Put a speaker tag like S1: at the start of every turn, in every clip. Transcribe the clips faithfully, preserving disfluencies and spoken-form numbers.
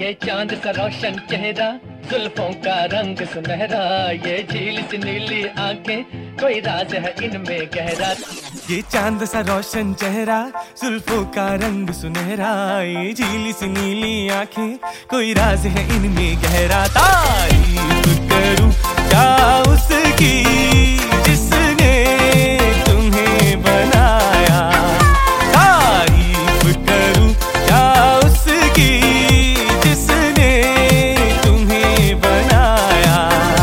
S1: ये चांद सा रोशन चेहरा, जुल्फों का रंग सुनहरा, ये झील सी नीली आंखें, कोई राज है इनमें गहरा।
S2: ये चांद सा रोशन चेहरा, जुल्फों का रंग सुनहरा, ये झील सी नीली आंखें, कोई राज है इनमें गहरा। तारीफ करूं क्या उसकी जिसने तुम्हें बनाया, तारीफ करूं क्या उसकी जिसने तुम्हें बनाया।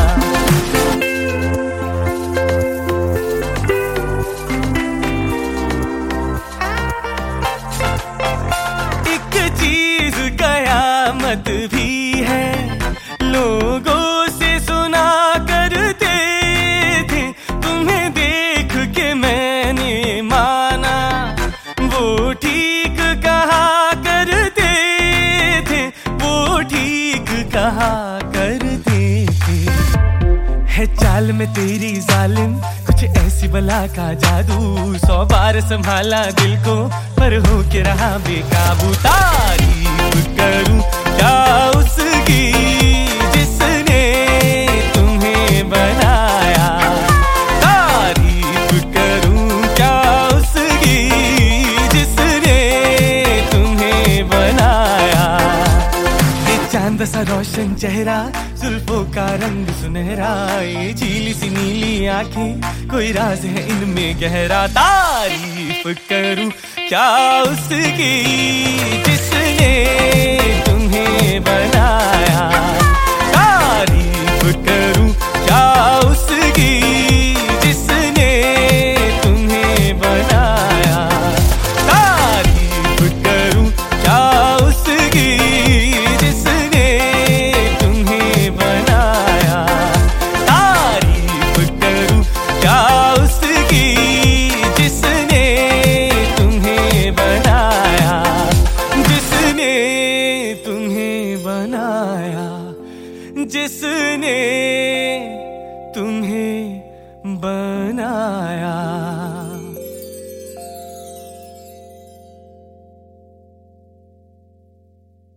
S2: एक चीज कयामत भी है, लोगों से सुना करते थे, तुम्हें देख के मैंने माना, वो ठीक कहा करते थे, वो ठीक कहा करते थे। है चाल में तेरी जालिम कुछ ऐसी बला का जादू, सौ बार संभाला दिल को पर हो के रहा बेकाबू। तारीफ करूं क्या उसकी जिसने तुम्हें बनाया, तारीफ करूं क्या उसकी जिसने तुम्हें बनाया। ये चांद सा रोशन चेहरा, जुल्फों का रंग सुनहरा, ये झील सी नीली आंखें, कोई राज है इनमें गहरा। तारीफ करूं क्या उसकी जिसने तुम्हें बनाया।